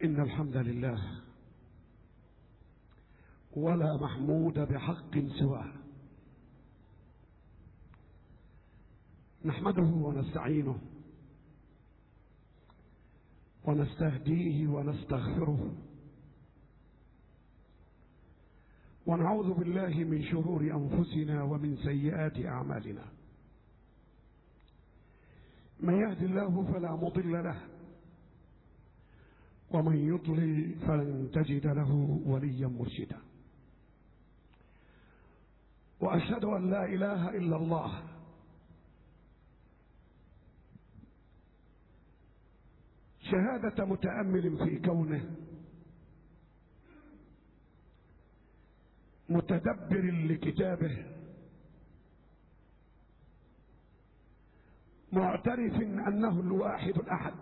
إن الحمد لله ولا محمود بحق سواه، نحمده ونستعينه ونستهديه ونستغفره، ونعوذ بالله من شرور أنفسنا ومن سيئات أعمالنا. من يهد الله فلا مضل له، ومن يضلل فلن تجد له وليا مرشدا. وأشهد أن لا إله إلا الله شهادة متأمل في كونه، متدبر لكتابه، معترف أنه الواحد الأحد،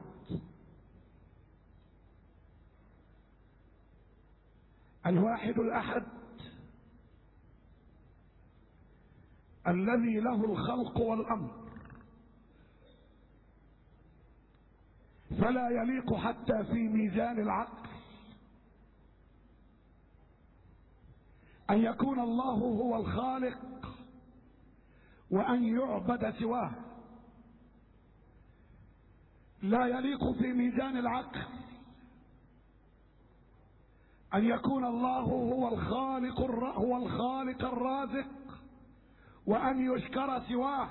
الواحد الأحد الذي له الخلق والأمر، فلا يليق حتى في ميزان العقل أن يكون الله هو الخالق وأن يعبد سواه. لا يليق في ميزان العقل أن يكون الله هو الخالق الرازق وأن يشكر سواه.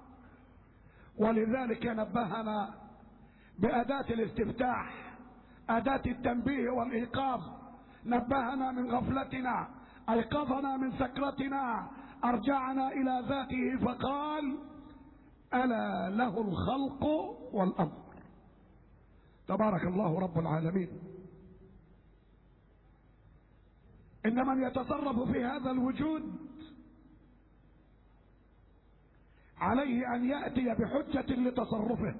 ولذلك نبهنا بأداة الاستفتاح، أداة التنبيه والإيقاظ، نبهنا من غفلتنا، أيقظنا من سكرتنا، أرجعنا إلى ذاته فقال: ألا له الخلق والأمر. تبارك الله رب العالمين. إن من يتصرف في هذا الوجود عليه أن يأتي بحجة لتصرفه،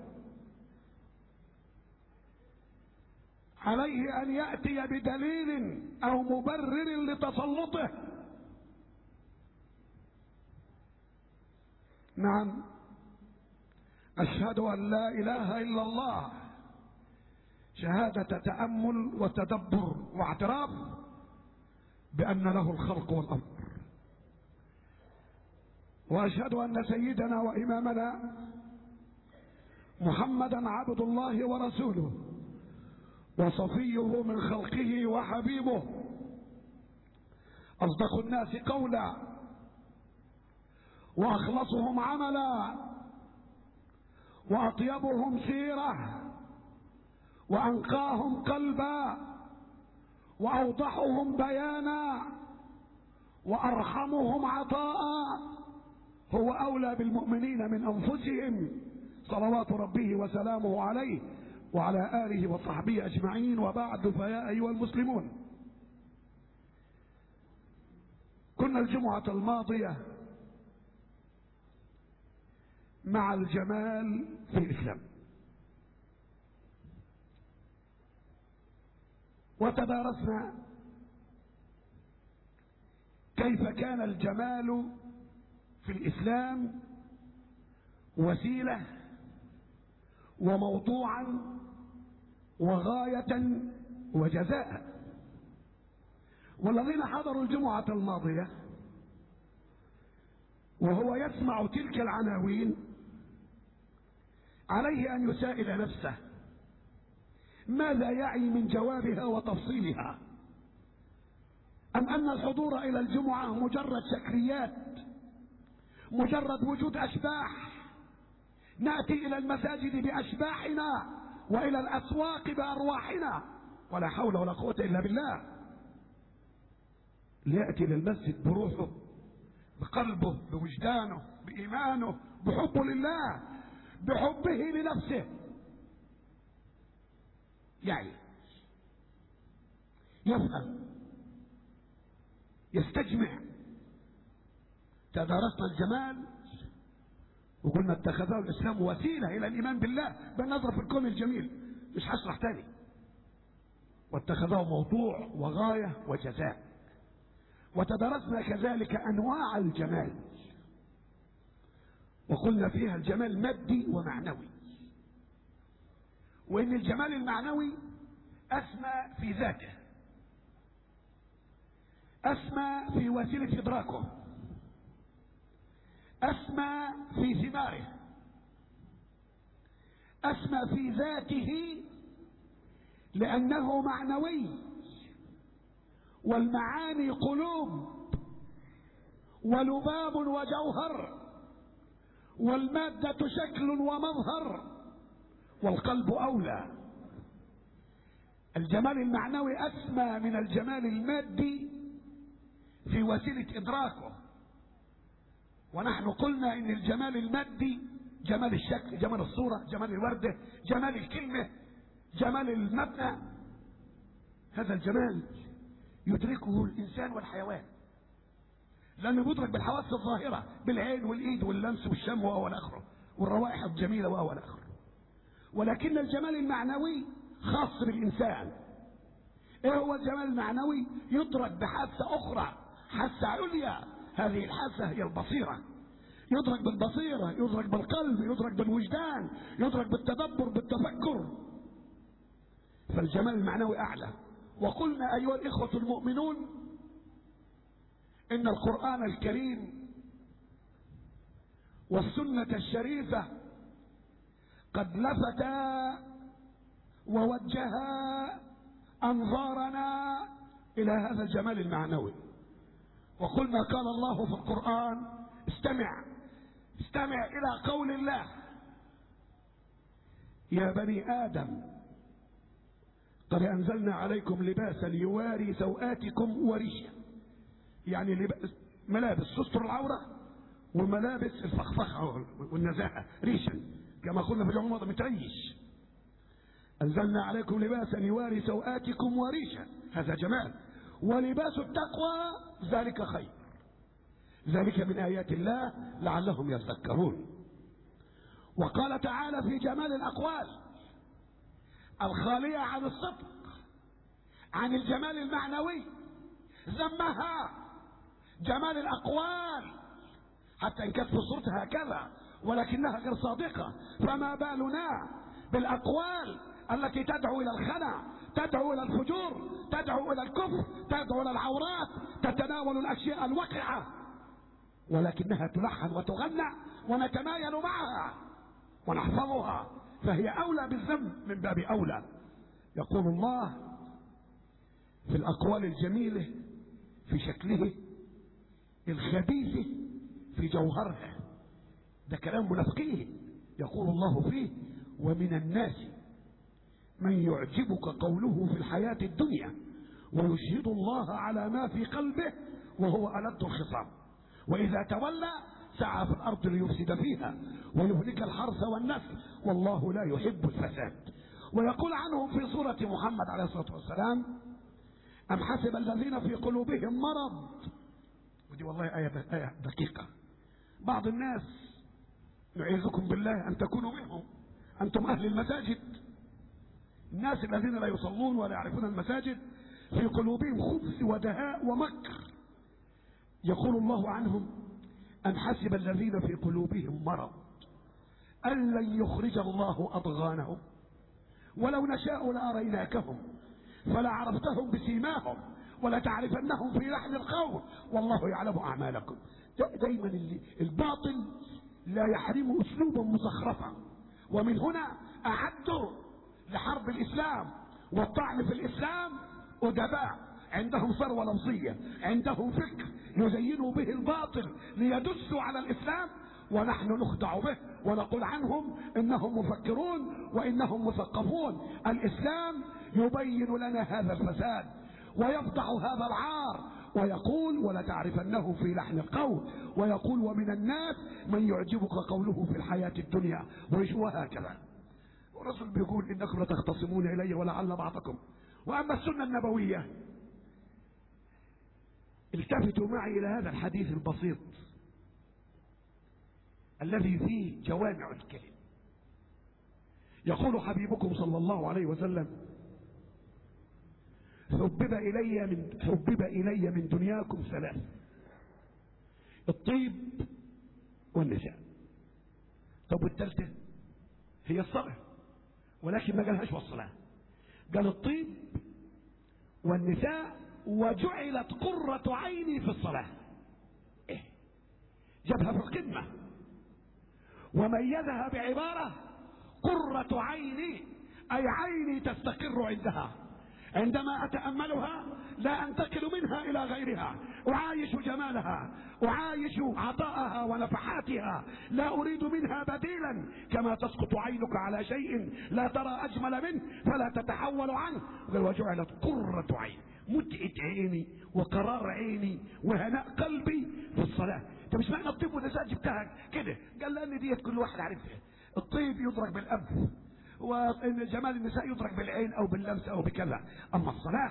عليه أن يأتي بدليل أو مبرر لتسلطه. نعم، أشهد أن لا إله إلا الله شهادة تأمل وتدبر واعتراف بأن له الخلق والأمر. وأشهد أن سيدنا وإمامنا محمدا عبد الله ورسوله وصفيه من خلقه وحبيبه، أصدق الناس قولا وأخلصهم عملا وأطيبهم سيرة وأنقاهم قلبا وأوضحهم بيانا وأرحمهم عطاء. هو أولى بالمؤمنين من أنفسهم، صلوات ربه وسلامه عليه وعلى آله وصحبه أجمعين. وبعد، فيا أيها المسلمون، كنا الجمعة الماضية مع الجمال في الإسلام، وتدارسنا كيف كان الجمال في الإسلام وسيلة وموضوعا وغاية وجزاء. والذين حضروا الجمعة الماضية وهو يسمع تلك العناوين عليه أن يسائل نفسه: ماذا يعي من جوابها وتفصيلها؟ أم أن الحضور إلى الجمعة مجرد شكليات، مجرد وجود أشباح، نأتي إلى المساجد بأشباحنا وإلى الأسواق بأرواحنا، ولا حول ولا قوة إلا بالله. ليأتي للمسجد بروحه، بقلبه، بوجدانه، بإيمانه، بحبه لله، بحبه لنفسه، يعني يفهم، يستجمع. تدارسنا الجمال وقلنا اتخذه الإسلام وسيلة إلى الإيمان بالله بالنظر في الكون الجميل، مش هشرح تاني. واتخذه موضوع وغاية وجزاء. وتدرسنا كذلك أنواع الجمال، وقلنا فيها الجمال مادي ومعنوي، وإن الجمال المعنوي أسمى في ذاته، أسمى في وسيلة إدراكه، أسمى في ثماره، أسمى في ذاته لأنه معنوي، والمعاني قلوب ولباب وجوهر، والمادة شكل ومظهر، والقلب أولى. الجمال المعنوي أسمى من الجمال المادي في وسيلة إدراكه. ونحن قلنا إن الجمال المادي جمال الشكل، جمال الصورة، جمال الوردة، جمال الكلمة، جمال المبنى. هذا الجمال يدركه الإنسان والحيوان، لأنه يدرك بالحواس الظاهرة، بالعين والإيد واللمس والشم وأول آخره، والروائح الجميلة وأول آخره. ولكن الجمال المعنوي خاص بالإنسان. إيه هو الجمال المعنوي؟ يدرك بحاسة أخرى، حاسة عليا. هذه الحاسة هي البصيرة. يدرك بالبصيرة، يدرك بالقلب، يدرك بالوجدان، يدرك بالتدبر، بالتفكر. فالجمال المعنوي أعلى. وقلنا أيها الإخوة المؤمنون إن القرآن الكريم والسنة الشريفة قد لفتا ووجها أنظارنا إلى هذا الجمال المعنوي. وقلنا قال الله في القرآن: استمع إلى قول الله: يا بني آدم قد أنزلنا عليكم لباسا يواري سوآتكم وريشا. يعني ملابس تستر العورة، وملابس الفخفخة والنزاهة ريشا، كما قلنا في العمر متريش. أنزلنا عليكم لباسا يواري سوآتكم وريشا، هذا جمال. ولباس التقوى ذلك خير، ذلك من آيات الله لعلهم يذكرون. وقال تعالى في جمال الأقوال الخالية عن الصدق، عن الجمال المعنوي، ذمها جمال الأقوال حتى إن كانت في صورتها هكذا ولكنها غير صادقة. فما بالنا بالأقوال التي تدعو إلى الخنا، تدعو إلى الفجور، تدعو إلى الكفر، تدعو إلى العورات، تتناول الأشياء الوقعة، ولكنها تلحن وتغنى ونتمايل معها ونحفظها، فهي أولى بالذم من باب أولى. يقول الله في الأقوال الجميلة في شكله، الخبيثة في جوهرها. ده كلام منافقين. يقول الله فيه: ومن الناس من يعجبك قوله في الحياة الدنيا ويشهد الله على ما في قلبه وهو ألد الخصام، وإذا تولى سعى في الأرض ليفسد فيها ويهلك الحرث والنسل والله لا يحب الفساد. ويقول عنهم في سورة محمد عليه الصلاة والسلام: أم حسب الذين في قلوبهم مرض. ودي والله آية دقيقة. بعض الناس نعيذكم بالله أن تكونوا منهم، أنتم أهل المساجد، الناس الذين لا يصلون ولا يعرفون المساجد في قلوبهم خبث ودهاء ومكر. يقول الله عنهم: أم حسب الذين في قلوبهم مرض أن لن يخرج الله أضغانهم ولو نشاء لأريناكهم فلعرفتهم بسيماهم ولتعرفنهم في لحن القول والله يعلم أعمالكم. دايما الباطل لا يحرم أسلوبا مزخرفا. ومن هنا أعدوا لحرب الإسلام والطعن في الإسلام أدباء عندهم ثروة لفظية، عندهم فكر يزينوا به الباطل ليدسوا على الإسلام، ونحن نخدع به ونقول عنهم إنهم مفكرون وإنهم مثقفون. الإسلام يبين لنا هذا الفساد ويفضح هذا العار، ويقول: ولتعرفنه في لحن القول، ويقول: ومن الناس من يعجبك قوله في الحياة الدنيا وهكذا. والرسول بيقول: إنكم لتختصمون إلي ولعل بعضكم. وأما السنة النبوية، التفتوا معي إلى هذا الحديث البسيط الذي فيه جوامع الكلم. يقول حبيبكم صلى الله عليه وسلم: حبب إلي من دنياكم ثلاث: الطيب والنساء. طب والثالثة هي الصلاة، ولكن ما قالهاش والصلاة، قال الطيب والنساء وجعلت قرة عيني في الصلاة. إيه؟ جابها في القمة وميزها بعبارة قرة عيني، أي عيني تستقر عندها، عندما أتأملها لا أنتقل منها إلى غيرها، أعايش جمالها، أعايش عطاءها ونفحاتها، لا أريد منها بديلا. كما تسقط عينك على شيء لا ترى أجمل منه فلا تتحول عنه. وجعلت قرة عيني، متعة عيني وقرار عيني وهناء قلبي في الصلاة. طب مش معنى الطيب والنساء جبتها كده؟ قال لأن ديت كل واحد عارفها. الطيب يدرك بالأنف، وجمال النساء يدرك بالعين او باللمس او بكذا. اما الصلاة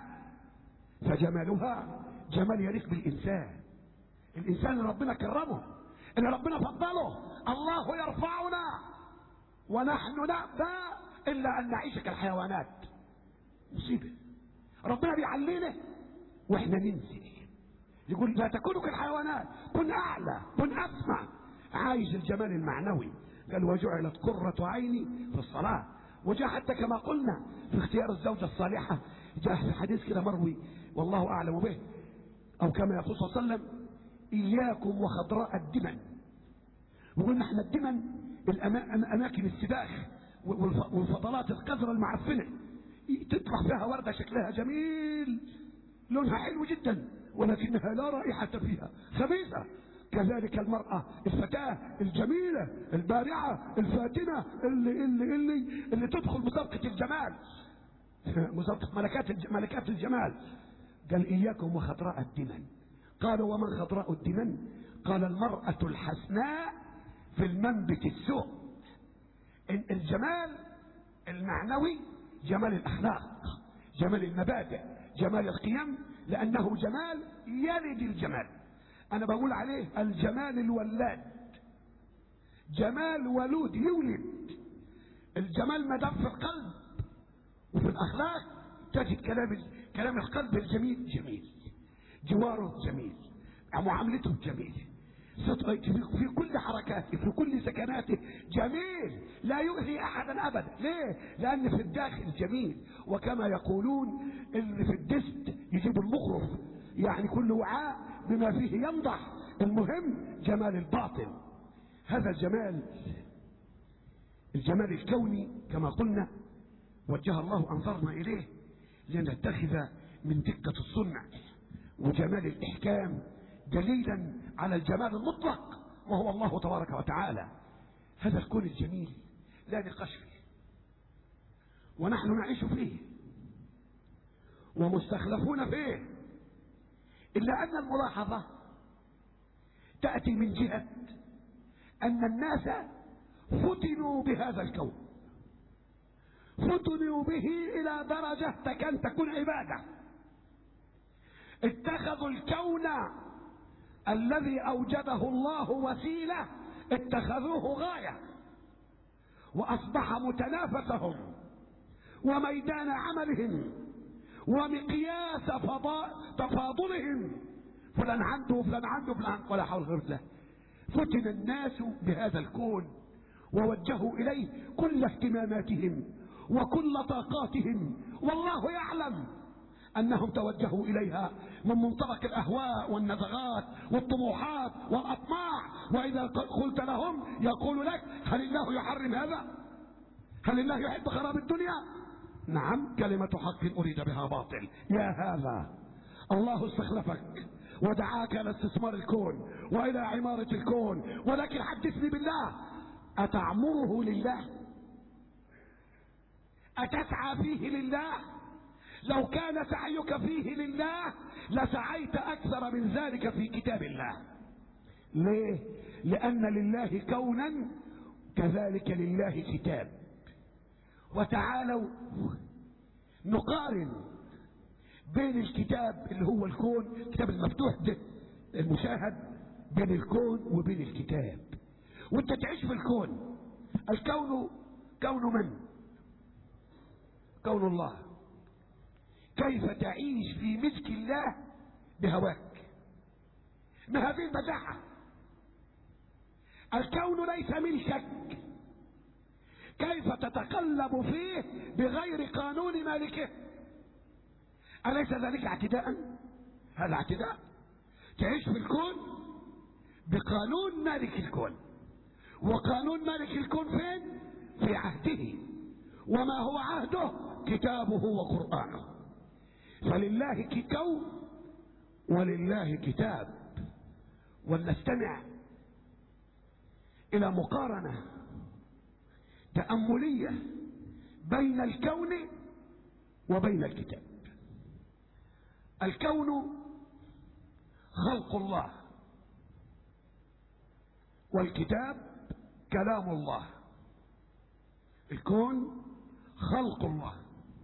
فجمالها جمال يليق بالانسان، الانسان اللي ربنا كرمه، اللي ربنا فضله. الله يرفعنا ونحن نأبى الا ان نعيش كالحيوانات. مصيبة، ربنا بيعلينا واحنا ننزل. يقول لا تكونوا كالحيوانات، كن اعلى، كن اسمع، عايش الجمال المعنوي. قال وجعلت قرة عيني في الصلاة. وجاء حتى كما قلنا في اختيار الزوجة الصالحة، جاء في حديث كده مروي والله أعلم به، أو كما يقول صلى الله عليه وسلم إياكم وخضراء الدمن. وقلنا احنا الدمن أماكن السباخ والفضلات القذرة المعفنة، تطلع فيها وردة شكلها جميل لونها حلو جدا ولكنها لا رائحة فيها، خبيثة. كذلك المرأة الفتاة الجميلة البارعة الفاتنة اللي تدخل مسابقة الجمال، مسابقة ملكات الجمال. قال إياكم وخضراء الدمن. قالوا ومن خضراء الدمن؟ قال المرأة الحسناء في المنبت السوء. الجمال المعنوي جمال الأخلاق، جمال المبادئ، جمال القيم، لأنه جمال يلد الجمال. أنا بقول عليه الجمال الولاد، جمال ولود يولد. الجمال ما دام في القلب وفي الأخلاق تجد كلام القلب الجميل جميل، جواره جميل، معاملته جميل، في كل حركاته في كل سكناته جميل، لا يؤذي أحدا أبدا. ليه؟ لأن في الداخل جميل. وكما يقولون اللي في الدست يجيب المغرف، يعني كل وعاء بما فيه ينضح. المهم جمال الباطن، هذا الجمال الكوني كما قلنا وجه الله أنظرنا إليه لنتخذ من دقة الصنع وجمال الإحكام دليلا على الجمال المطلق وهو الله تبارك وتعالى. هذا الكون الجميل لا نقاش فيه، ونحن نعيش فيه ومستخلفون فيه، إلا أن الملاحظة تأتي من جهة أن الناس فتنوا بهذا الكون، فتنوا به إلى درجة تكاد تكون عبادة. اتخذوا الكون الذي أوجده الله وسيلة، اتخذوه غاية، وأصبح متنافسهم وميدان عملهم ومقياس تفاضلهم. فلان عنده فلان عنده فلان، ولا حول غير الله. فتن الناس بهذا الكون ووجهوا إليه كل اهتماماتهم وكل طاقاتهم، والله يعلم أنهم توجهوا إليها من منطلق الأهواء والنزغات والطموحات والأطماع. وإذا قلت لهم يقول لك هل الله يحرم هذا؟ هل الله يحب خراب الدنيا؟ نعم، كلمة حق أريد بها باطل. يا هذا الله استخلفك ودعاك إلى استثمار الكون وإلى عمارة الكون، ولكن حدثني بالله، أتعمره لله؟ أتسعى فيه لله؟ لو كان سعيك فيه لله لسعيت أكثر من ذلك في كتاب الله. ليه؟ لأن لله كونا كذلك لله كتاب. وتعالوا نقارن بين الكتاب اللي هو الكون، الكتاب المفتوح ده المشاهد، بين الكون وبين الكتاب. وانت تعيش في الكون. الكون كون من؟ كون الله. كيف تعيش في ملك الله بهواك؟ ما هذه المزاحة. الكون ليس ملكك. كيف تتقلب فيه بغير قانون مالكه؟ أليس ذلك اعتداء؟ هذا اعتداء. تعيش في الكون بقانون مالك الكون، وقانون مالك الكون فين؟ في عهده. وما هو عهده؟ كتابه وقرآنه. فلله كون ولله كتاب. ولنستمع إلى مقارنة تأملية بين الكون وبين الكتاب. الكون خلق الله، والكتاب كلام الله. الكون خلق الله،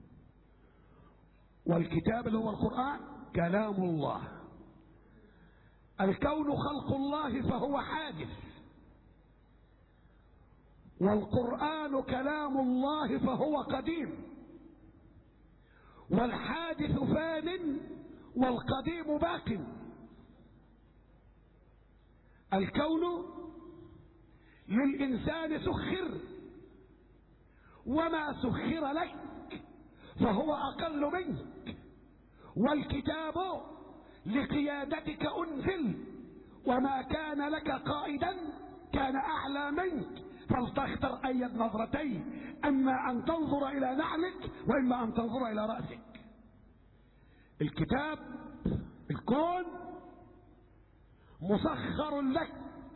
والكتاب اللي هو القرآن كلام الله. الكون خلق الله فهو حادث، والقرآن كلام الله فهو قديم. والحادث فان والقديم باق. الكون للإنسان سخر، وما سخر لك فهو أقل منك. والكتاب لقيادتك أنزل، وما كان لك قائدا كان أعلى منك. فلتختر أي النظرتين، أما أن تنظر إلى نعلك وإما أن تنظر إلى رأسك. الكتاب الكون مسخر لك،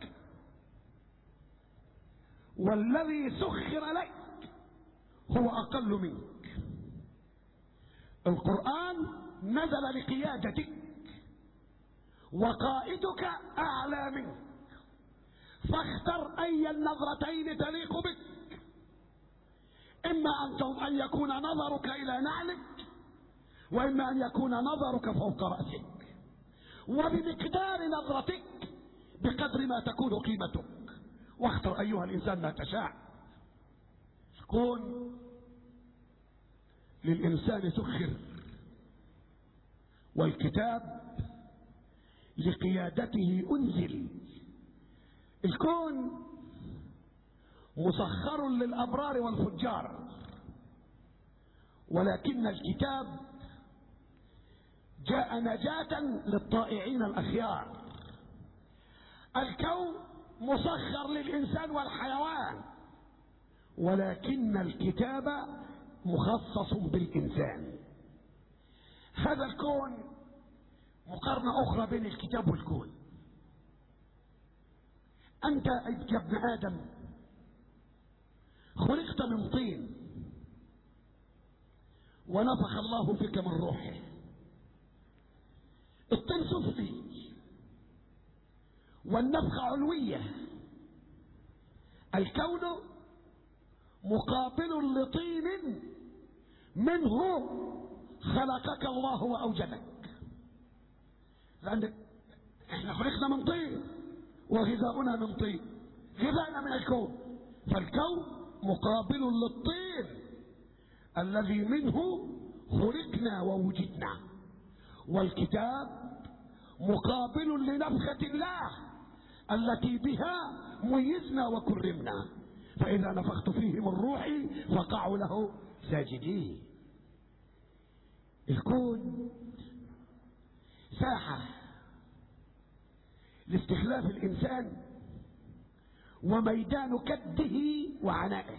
والذي سخر لك هو أقل منك. القرآن نزل لقيادتك، وقائدك أعلى منك. فاختر أي النظرتين تليق بك، إما أن يكون نظرك إلى نعلك، وإما أن يكون نظرك فوق رأسك. وبمقدار نظرتك بقدر ما تكون قيمتك. واختر أيها الإنسان ما تشاء. كن للإنسان سخر، والكتاب لقيادته أنزل. الكون مسخر للأبرار والفجار، ولكن الكتاب جاء نجاة للطائعين الأخيار. الكون مسخر للإنسان والحيوان، ولكن الكتاب مخصص بالإنسان. هذا الكون مقارنة أخرى بين الكتاب والكون. أنت يا ابن آدم خلقت من طين، ونفخ الله فيك من روحه. الطين سفلي والنفخة علوية. الكون مقابل لطين منه خلقك الله وأوجدك. لأن احنا خلقنا من طين وغذاؤنا من طين، غذاءنا من الكون. فالكون مقابل للطين الذي منه خلقنا ووجدنا. والكتاب مقابل لنفخة الله التي بها ميزنا وكرمنا. فإذا نفخت فيه من روحي فقعوا له ساجدين. الكون ساحة لاستخلاف الإنسان وميدان كده وعنائه.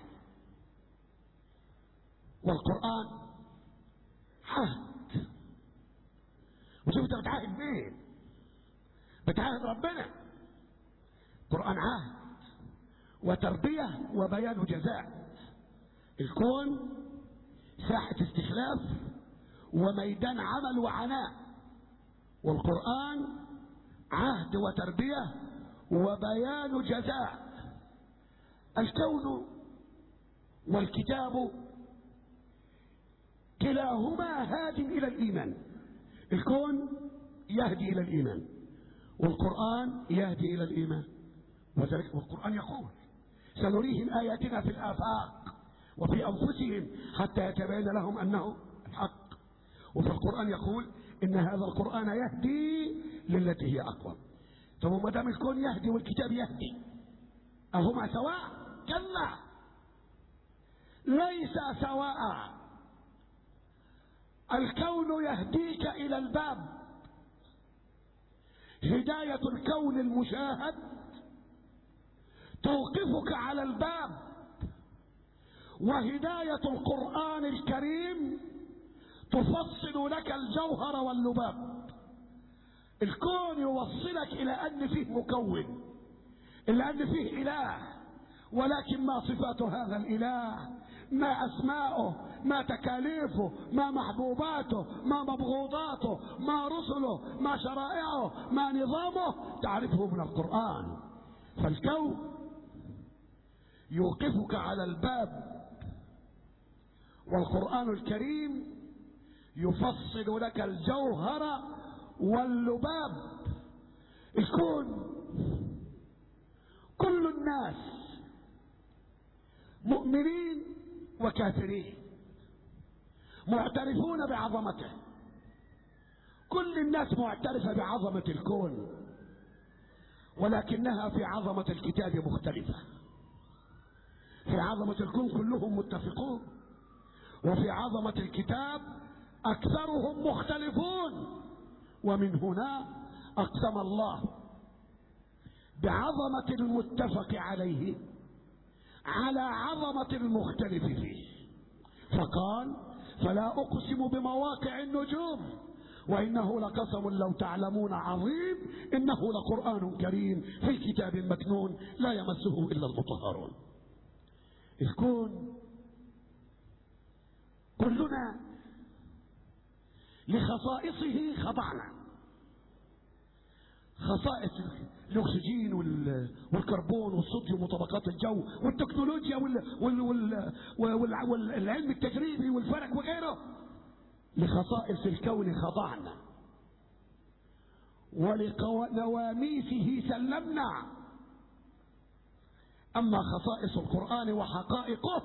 والقرآن عهد. وشوف انت بتعاهد مين؟ بتعاهد ربنا. القرآن عهد وتربية وبيان جزاء. الكون ساحة استخلاف وميدان عمل وعناء، والقرآن عهد وتربية وبيان جزاء. الكون والكتاب كلاهما هاد إلى الإيمان. الكون يهدي إلى الإيمان، والقرآن يهدي إلى الإيمان. وذلك والقرآن يقول سنريهم آياتنا في الآفاق وفي أنفسهم حتى يتبين لهم أنه الحق. وفي القرآن يقول إن هذا القرآن يهدي للتي هي أقوم. طب ما دام الكون يهدي والكتاب يهدي، أهما سواء؟ كلا. ليس سواء. الكون يهديك إلى الباب، هداية الكون المشاهد توقفك على الباب، وهداية القرآن الكريم تفصل لك الجوهر واللباب. الكون يوصلك إلى أن فيه مكون، إلى أن فيه إله، ولكن ما صفات هذا الإله، ما أسماؤه، ما تكاليفه، ما محبوباته، ما مبغوضاته، ما رسله، ما شرائعه، ما نظامه، تعرفه من القرآن. فالكون يوقفك على الباب، والقرآن الكريم يفصل لك الجوهر واللباب. الكون كل الناس مؤمنين وكافرين معترفون بعظمته، كل الناس معترفة بعظمة الكون، ولكنها في عظمة الكتاب مختلفة. في عظمة الكون كلهم متفقون، وفي عظمة الكتاب أكثرهم مختلفون. ومن هنا أقسم الله بعظمة المتفق عليه على عظمة المختلف فيه، فقال: فلا أقسم بمواقع النجوم وإنه لقسم لو تعلمون عظيم إنه لقرآن كريم في كتاب مكنون لا يمسه إلا المطهرون. الكون كلنا لخصائصه خضعنا، خصائص الاكسجين والكربون والصوديوم وطبقات الجو والتكنولوجيا والعلم التجريبي والفلك وغيره، لخصائص الكون خضعنا، ولنواميسه سلمنا. اما خصائص القرآن وحقائقه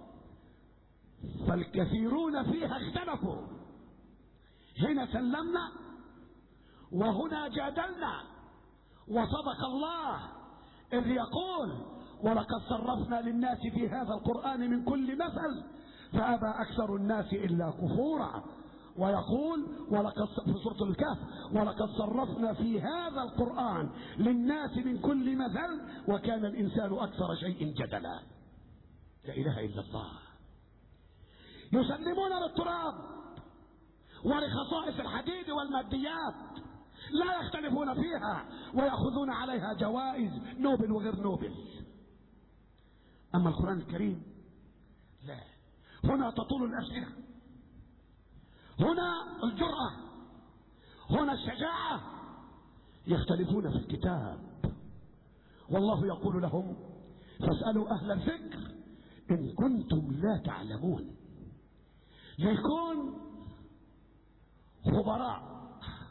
فالكثيرون فيها اختلفوا، هنا سلمنا وهنا جادلنا. وصدق الله إذ يقول: ولقد صرفنا للناس في هذا القرآن من كل مثل فأبى أكثر الناس إلا كفورا. ويقول في سورة الكهف: ولقد صرفنا في هذا القرآن للناس من كل مثل وكان الإنسان أكثر شيء جدلا. لا إله إلا الله. يسلمون للتراب ولخصائص الحديد والماديات لا يختلفون فيها، ويأخذون عليها جوائز نوبل وغير نوبل. أما القرآن الكريم لا، هنا تطول الأسئلة، هنا الجرأة، هنا الشجاعة. يختلفون في الكتاب، والله يقول لهم: فاسألوا أهل الذكر إن كنتم لا تعلمون. للكون خبراء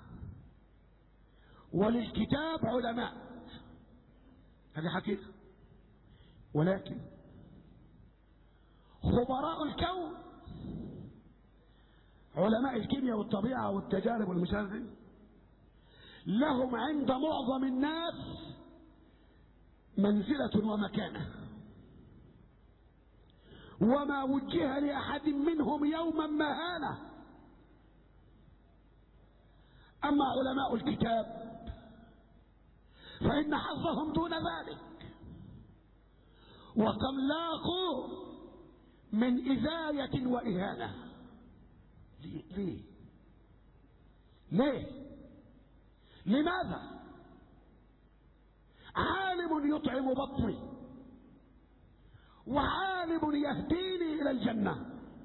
وللكتاب علماء، هذه حقيقة. ولكن خبراء الكون علماء الكيمياء والطبيعة والتجارب والمشاهدة لهم عند معظم الناس منزلة ومكانة، وما وجه لأحد منهم يوما مهانة. أما علماء الكتاب فإن حظهم دون ذلك، وكم لاقوا من إذاية وإهانة. ليه؟ لماذا؟ عالم يطعم بطني، وعالم يهديني إلى الجنة،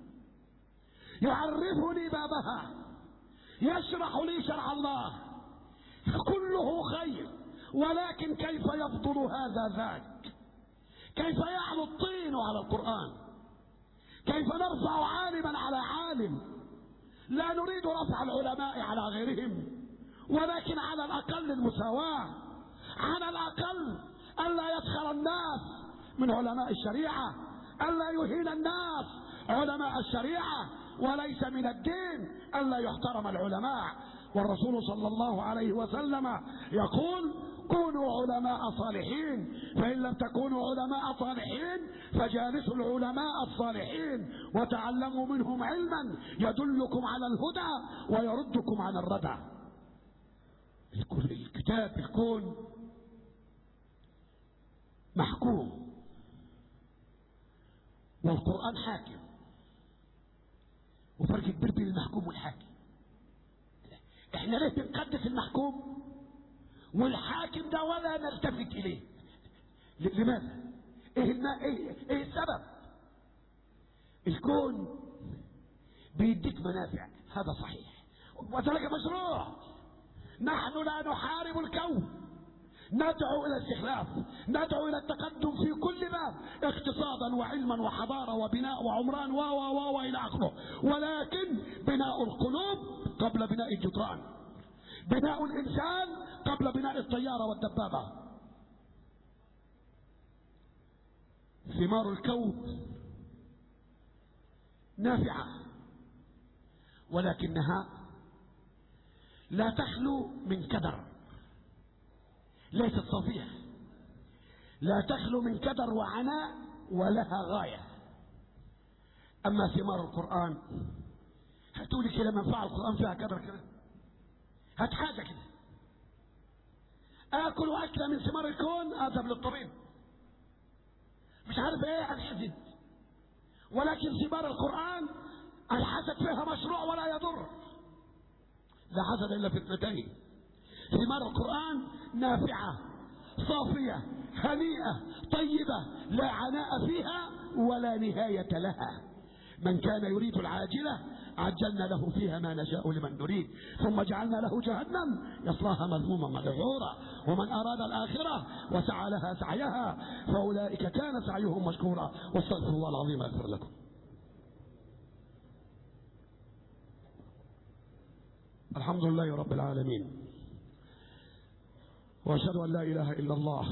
يعرفني بابها، يشرح لي شرع الله، كله خير. ولكن كيف يفضل هذا ذاك؟ كيف يعلو الطين على القرآن؟ كيف نرفع عالما على عالم؟ لا نريد رفع العلماء على غيرهم، ولكن على الأقل المساواة، على الأقل ألا يسخر الناس من علماء الشريعة، ألا يهين الناس علماء الشريعة. وليس من الدين ألا يحترم العلماء. والرسول صلى الله عليه وسلم يقول: كونوا علماء صالحين، فإن لم تكونوا علماء صالحين فجالسوا العلماء الصالحين وتعلموا منهم علما يدلكم على الهدى ويردكم عن الردى. الكتاب الكون محكوم والقرآن حاكم، وفرق كبير بين المحكوم والحاكم. احنا ليه بنقدس المحكوم والحاكم ده ولا نلتفت اليه؟ لماذا؟ ايه السبب؟ الكون بيديك منافع، هذا صحيح، وذلك مشروع. نحن لا نحارب الكون، ندعو الى الاستخلاف، ندعو الى التقدم في كل باب، اقتصادا وعلما وحضاره وبناء وعمران و الى اخره، ولكن بناء القلوب قبل بناء الجدران، بناء الانسان قبل بناء الطياره والدبابه. ثمار الكون نافعه، ولكنها لا تخلو من كدر، ليست صافية، لا تخلو من كدر وعناء ولها غاية. أما ثمار القرآن هتقولي كده منفعة القرآن فيها كدر كده؟ هات حاجة كده. آكل أكلة من ثمار الكون أذهب للطبيب مش عارف إيه هنحسد، ولكن ثمار القرآن الحسد فيها مشروع ولا يضر. لا حسد إلا في اثنتين: ثمار القرآن نافعة صافية هنيئة طيبة لا عناء فيها ولا نهاية لها. من كان يريد العاجلة عجلنا له فيها ما نشاء لمن نريد ثم جعلنا له جهنم يصلاها مذموما مدحورا ومن أراد الآخرة وسعى لها سعيها فأولئك كان سعيهم مشكورا واستغفر الله العظيم أغفر لكم. الحمد لله رب العالمين، وأشهد أن لا إله إلا الله،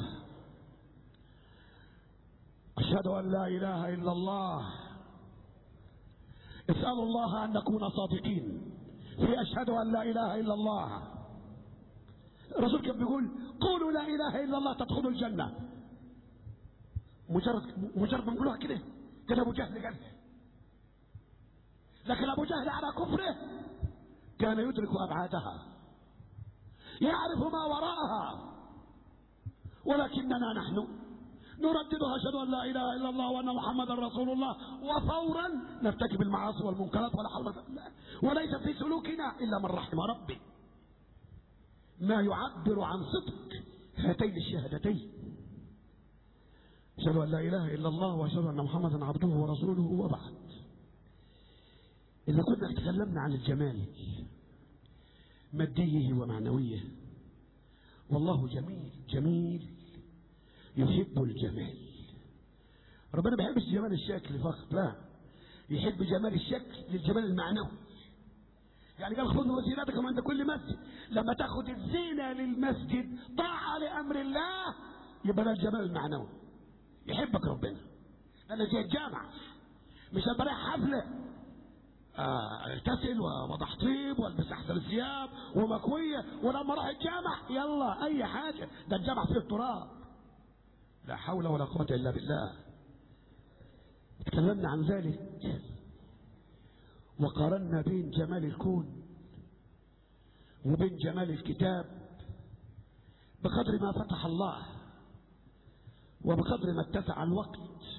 أشهد أن لا إله إلا الله. اسألوا الله أن نكون صادقين في أشهد أن لا إله إلا الله. الرسول كان بيقول قولوا لا إله إلا الله تدخلوا الجنة. مجرد ما نقولها كده كان أبو جهل قال، لكن أبو جهل على كفره كان يدرك أبعادها، يعرف ما وراءها، ولكننا نحن نرددها أشهد أن لا إله إلا الله وأن محمدا رسول الله، وفورا نرتكب المعاصي والمنكرات ولا حول ولا قوة، وليس في سلوكنا إلا من رحم ربي ما يعبر عن صدق هاتين الشهادتين: أشهد أن لا إله إلا الله وأشهد أن محمدا عبده ورسوله. وبعد، إذا كنا تكلمنا عن الجمال ماديه ومعنويه، والله جميل جميل يحب الجمال. ربنا ما بيحبش جمال الشكل فقط، لا، يحب جمال الشكل للجمال المعنوي. يعني قال خذوا زينتكم عند كل مسجد، لما تاخذ الزينه للمسجد طاعه لامر الله يبقى ده الجمال المعنوي. يحبك ربنا، لان زي الجامع مش هبقى رايح حفله اغتسل ووضح طيب والبس احسن الثياب ومكويه، ولما اروح الجامع يلا اي حاجه، ده الجامع فيه التراب. لا حول ولا قوه الا بالله. تكلمنا عن ذلك وقارنا بين جمال الكون وبين جمال الكتاب بقدر ما فتح الله وبقدر ما اتسع الوقت.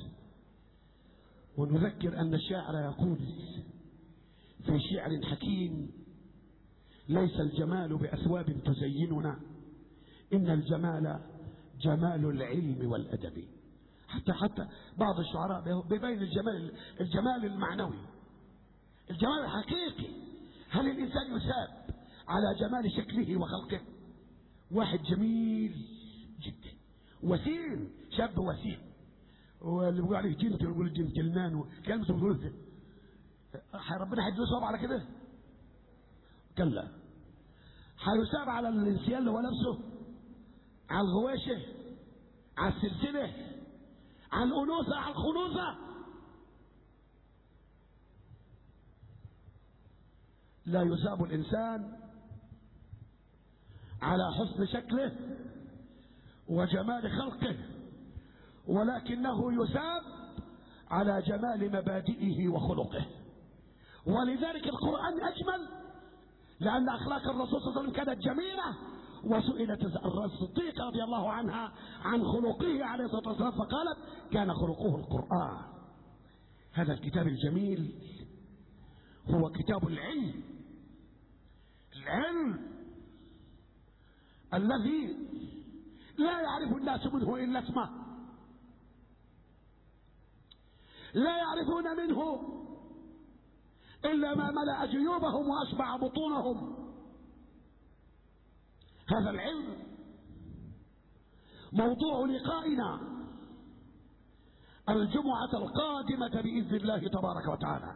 ونذكر ان الشاعر يقول في شعر حكيم: ليس الجمال بأثواب تزيننا، إن الجمال جمال العلم والأدب. حتى بعض الشعراء بيبين الجمال المعنوي، الجمال الحقيقي. هل الإنسان يساب على جمال شكله وخلقه؟ واحد جميل جدا وسيم، شاب وسيم، واللي بيقول عليه جنتل يقول جنتلمان وكلمة بيقول ربنا هيدوسه على كده؟ كلا، هيساب على الانسيان اللي هو لابسه، على الغواشه، على السلسله، على الانوثه، على الخنوثه. لا يساب الانسان على حسن شكله وجمال خلقه، ولكنه يثاب على جمال مبادئه وخلقه. ولذلك القرآن أجمل، لأن أخلاق الرسول صلى الله عليه وسلم كانت جميلة. وسئلت الصديقة رضي الله عنها عن خلقه عليه الصلاة والسلام فقالت: كان خلقه القرآن. هذا الكتاب الجميل هو كتاب العلم، العلم الذي لا يعرف الناس منه إلا اسمه، لا يعرفون منه إلا ما ملأ جيوبهم وأشبع بطونهم. هذا العلم موضوع لقائنا الجمعة القادمة بإذن الله تبارك وتعالى.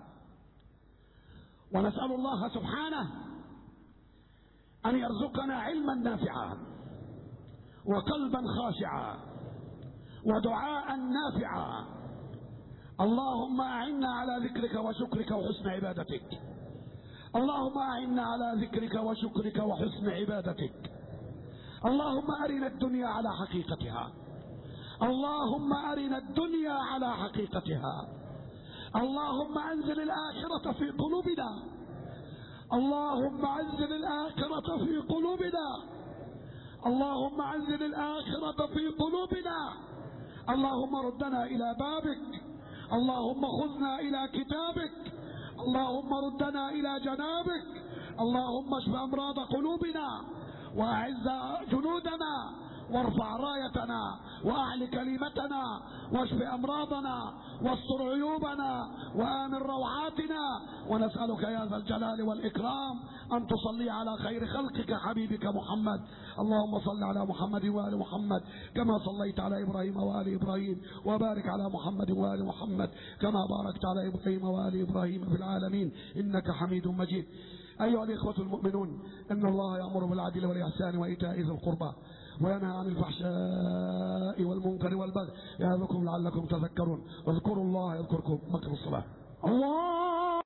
ونسأل الله سبحانه أن يرزقنا علما نافعا وقلبا خاشعا ودعاء نافعا. اللهم أعنا على ذكرك وشكرك وحسن عبادتك. اللهم أعنا على ذكرك وشكرك وحسن عبادتك. اللهم أرنا الدنيا على حقيقتها. اللهم أرنا الدنيا على حقيقتها. اللهم أنزل الآخرة في قلوبنا. اللهم أنزل الآخرة في قلوبنا. اللهم أنزل الآخرة في قلوبنا. اللهم ردنا إلى بابك. اللهم خذنا إلى كتابك. اللهم ردنا إلى جنابك. اللهم اشف أمراض قلوبنا وأعز جنودنا وارفع رايتنا وأعل كلمتنا واشف أمراضنا واستر عيوبنا وآمن روعاتنا. ونسألك يا ذا الجلال والإكرام أن تصلي على خير خلقك حبيبك محمد. اللهم صل على محمد وآل محمد كما صليت على إبراهيم وآل إبراهيم، وبارك على محمد وآل محمد كما باركت على إبراهيم وآل إبراهيم في العالمين إنك حميد مجيد. أيها الإخوة المؤمنون، إن الله يأمر بالعدل والإحسان وإيتاء ذي القربى وينهى عن الفحشاء والمنكر والبغي يعظكم لعلكم تذكرون. اذكروا الله يذكركم. مكر الصلاة. الله